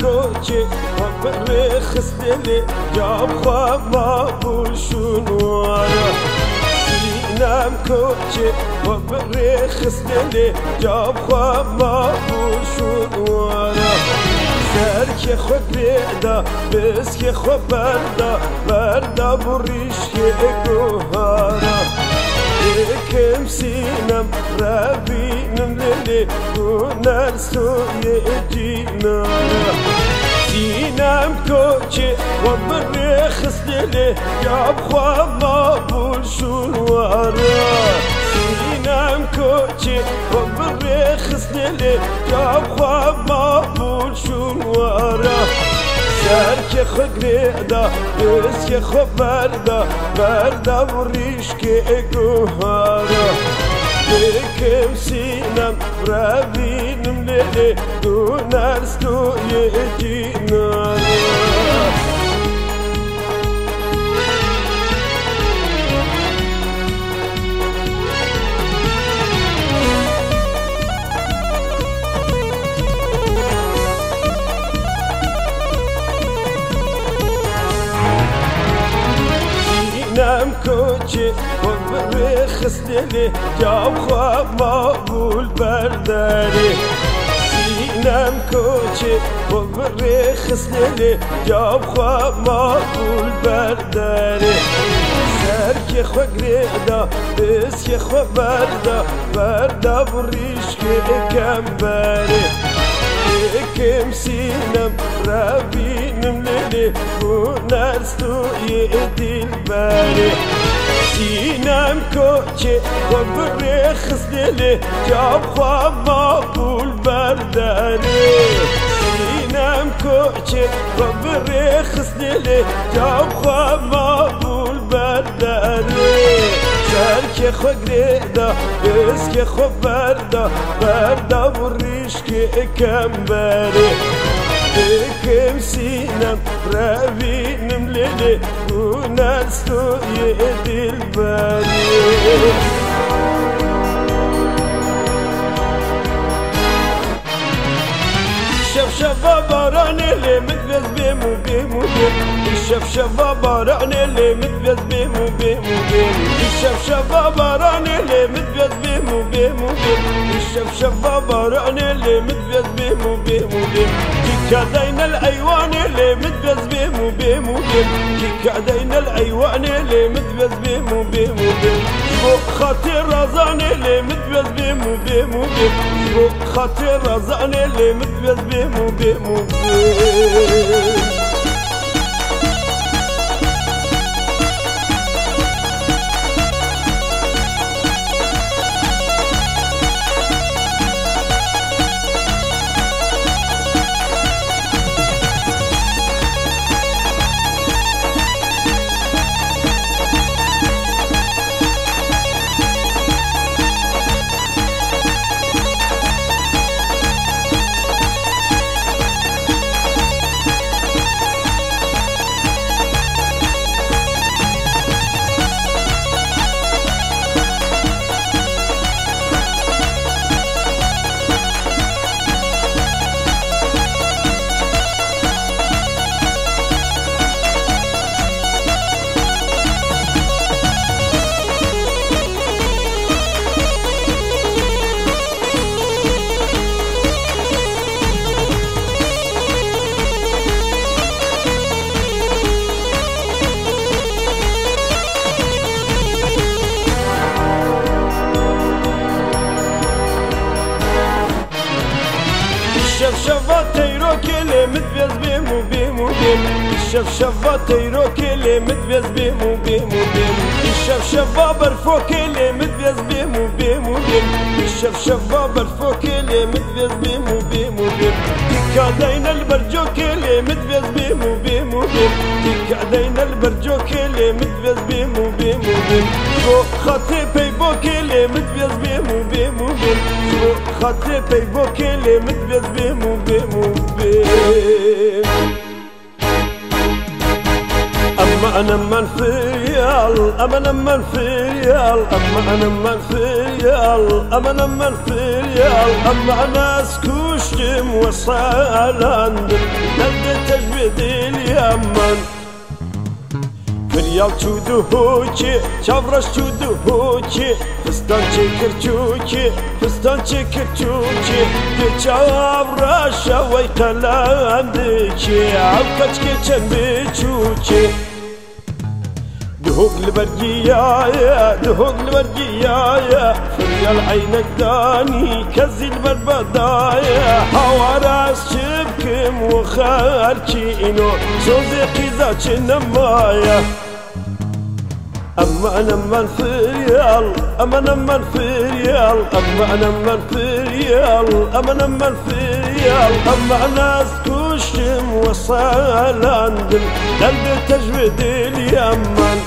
كوتشي وبرخص لي جاب خما بوشون ورا سينام كوتشي وبرخص لي جاب خما بوشون ورا سرك خود بيدا بسك خود بردا بريشك جوهرا كم سينام رابينم للي ونرسو يجينا سينام كوتشي وبرخص للي جاب خما بوشون ورا سينام كوتشي وبرخص للي جاب خما بوشون ورا سرك خود بيدا بسك خود بردا بريشك جوهرا كم سينام رابينم للي ونرسو يجينا سينام كوتشي وبرخص للي جاب خما بالبرداري سينام كوتشي وبرخص للي جاب خما بالبرداري سرك خود بيدا بسك خود بردا بريشك كمباري كم سينام رابينم للي ونرسو يدي الباري سينام كوتشي وبرخص للي جاب خما بالبرداري سينام كوتشي وبرخص للي جاب خما بالبرداري سرك خود بيدا بسك خود بردا بريشك كمباري كم سينام رابينم للي ونرسو يدي الباري شفشفا باران اللي متبز بيمو بيمو بيم الشفشفا باران اللي متبز بيمو بيمو بيم الشفشفا باران اللي متبز بيمو بيمو بيم الشفشفا باران اللي متبز بيمو بيمو بيم كيكادين الايوان اللي متبز بيمو بيمو بيم كيكادين الايوان اللي متبز بيمو بيمو بيم فوق خاطر رزان اللي متبز بيمو بيمو بيم فوق خاطر رزان اللي متبز بيمو بيمو بيم الشفشفا تيرو كلي متبز بيمو بيمو بيم الشفشفا تيرو كلي متبز بيمو بيمو بيم الشفشفا برفو كلي متبز بيمو بيمو بيم الشفشفا برفو كلي متبز بيمو بيمو بيم كيكادين البرجو كلي متبز بيمو بيمو بيم كيكادين البرجو كلي متبز بيمو بيمو بيم فوق خاطي بيبو كلي متبز بيمو بيمو بيم فوق خاطي بيبو كلي متبز بيمو بيمو بيم أما أنا منفيال أما أنا منفيال فريال أما أنا من فريال أما أنا من فريال أما أنا سكوشتم وصالاندم نبدأ تجبيد اليمن فريال چودو هوچی چاورش چودو هوچی فستان چکر چوچی فستان چکر چوچی دی چاورش وی قلاندچی عوکچ که چن بچوچی دهوق لبرجيايا دهوق لبرجيايا فريال عينك داني كزي البربدايا حواراس شبكم وخالشينو صوزي قيزاتش نمايا أما أنا من فريال أما أنا من فريال أما أنا من فريال أما أنا من فريال أما أنا سكوشتم وصالاندم قلبي تجويد اليمن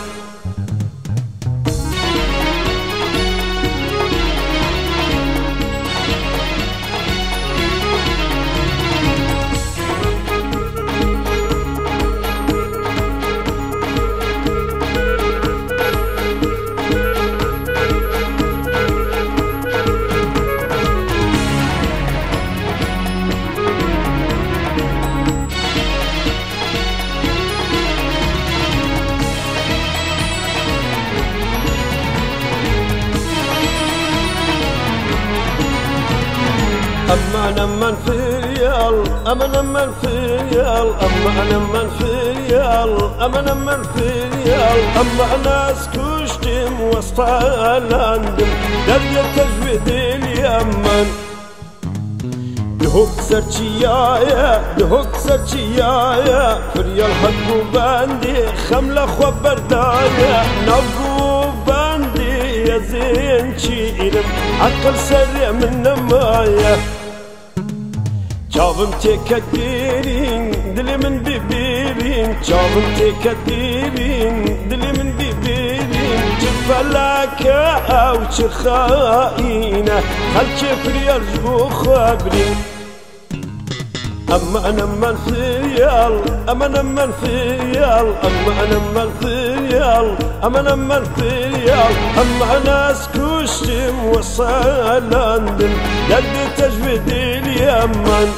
أما أنا من فريال أما أنا من فريال أما أنا من فريال أما أنا من فريال أما أنا سكوشتم وصالاندم درجة تجويد اليمن دهوك سرچيايا دهوك سرچيايا فريال حقو باندي خملة خبردايا نبو باندي يا زين شيرم عقل سريع من نمايا Çavım tekedirin, dilimin bibirin. Çavım tekedirin, dilimin bibirin. Çifalaka av çikhayna, halçe friyal jbu khabrin. أما أنا من فريال أما أنا من فريال أما أنا من فريال أما أنا من فريال أما أنا سكوشتم وصالاندم قلبي تجويد اليمن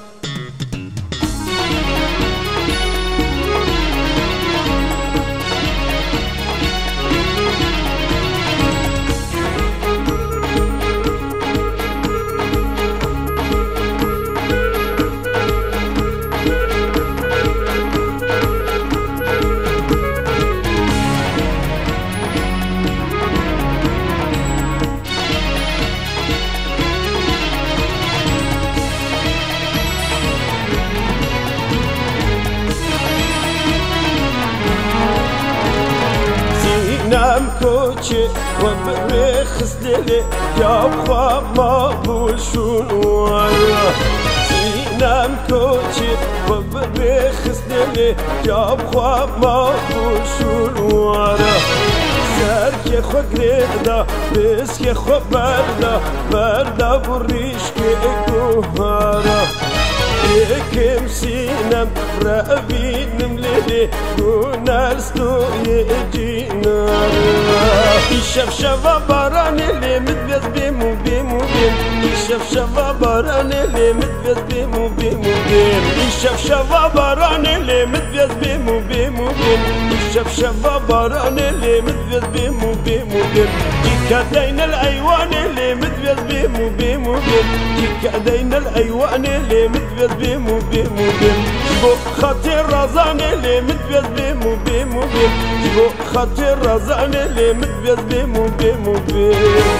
نام كوتشي وبرخص ليلي يا بخا مقبول شنوايا نام كوتشي وبرخص ليلي يا بخا مقبول شنوايا سركي خو قريدا بسكي خو بردا بريشكي كوهارا كم سينم رابين مليلي ونالستو يجينا يشاف شفا باران اللي متبيز بيمو بيمو بيم يشاف شفا باران اللي متبيز بيمو بيمو بيم يشاف شفا باران اللي متبيز بيمو بيمو بيم يشاف شفا باران اللي متبيز بيمو بيمو بيم جيكا دين الأيوان اللي متبيز بيمو بيمو بيم جيكا دين الأيوان اللي متبيز بيمو بيمو بيم جيبو خاطر رزان اللي متبيز بيمو بيمو بيم جيبو خاطر رزان اللي متبيز بيمو بيمو بيم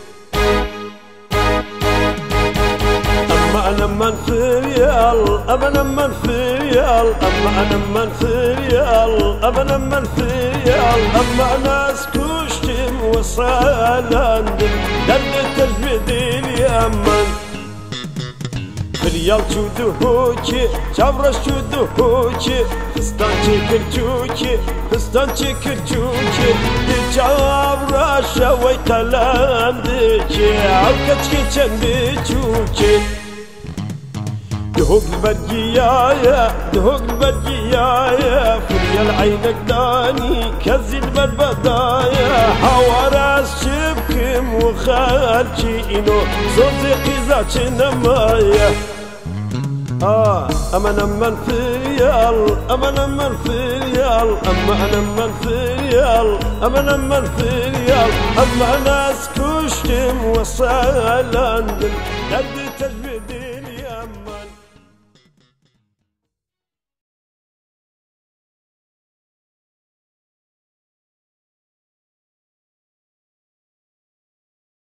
أما أنا من فريال أما أنا من فريال أما أنا من فريال أما أنا من فريال أما أنا سكوشتم وصالاندم درجة تجويد اليمن فريال چودو هوچی چاورش چودو هوچی فستان چکر چوچی فستان چکر چوچی دی چاورش وی قلاندچی عوکچ که چن بچوچی دهوق البرجيايا دهوق البرجيايا فريال عينك داني كزي البربدايا حواراس شبكم وخالشي إنو صوتي قيزاتش نمايا أما من فريال أما من فريال أما من فريال أما من فريال أما ناس كشتم وصالا